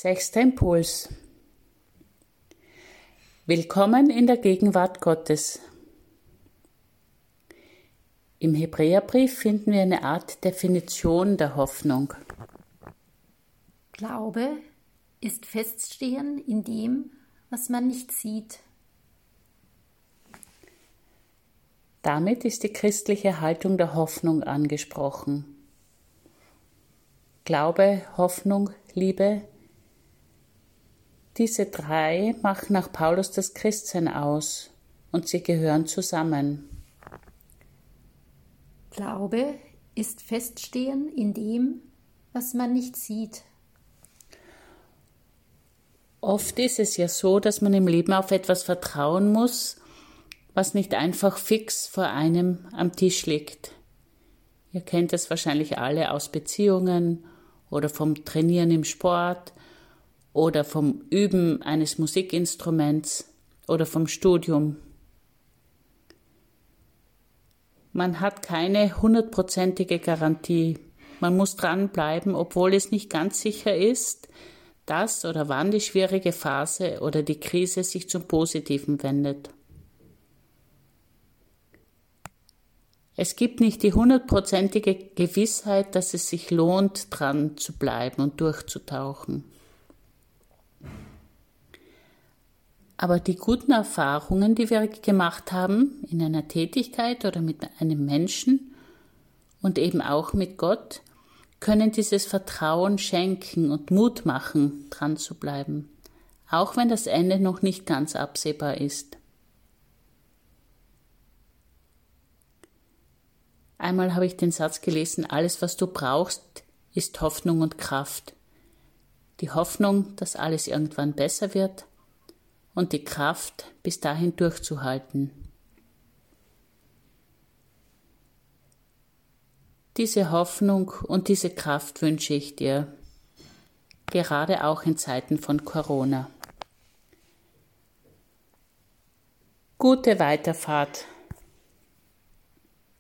Sechster Impuls. Willkommen in der Gegenwart Gottes. Im Hebräerbrief finden wir eine Art Definition der Hoffnung. Glaube ist Feststehen in dem, was man nicht sieht. Damit ist die christliche Haltung der Hoffnung angesprochen. Glaube, Hoffnung, Liebe. Diese drei machen nach Paulus das Christsein aus und sie gehören zusammen. Glaube ist Feststehen in dem, was man nicht sieht. Oft ist es ja so, dass man im Leben auf etwas vertrauen muss, was nicht einfach fix vor einem am Tisch liegt. Ihr kennt es wahrscheinlich alle aus Beziehungen oder vom Trainieren im Sport oder vom Üben eines Musikinstruments oder vom Studium. Man hat keine 100%ige Garantie. Man muss dranbleiben, obwohl es nicht ganz sicher ist, dass oder wann die schwierige Phase oder die Krise sich zum Positiven wendet. Es gibt nicht die 100%ige Gewissheit, dass es sich lohnt, dran zu bleiben und durchzutauchen. Aber die guten Erfahrungen, die wir gemacht haben in einer Tätigkeit oder mit einem Menschen und eben auch mit Gott, können dieses Vertrauen schenken und Mut machen, dran zu bleiben, auch wenn das Ende noch nicht ganz absehbar ist. Einmal habe ich den Satz gelesen, alles, was du brauchst, ist Hoffnung und Kraft. Die Hoffnung, dass alles irgendwann besser wird und die Kraft, bis dahin durchzuhalten. Diese Hoffnung und diese Kraft wünsche ich dir, gerade auch in Zeiten von Corona. Gute Weiterfahrt.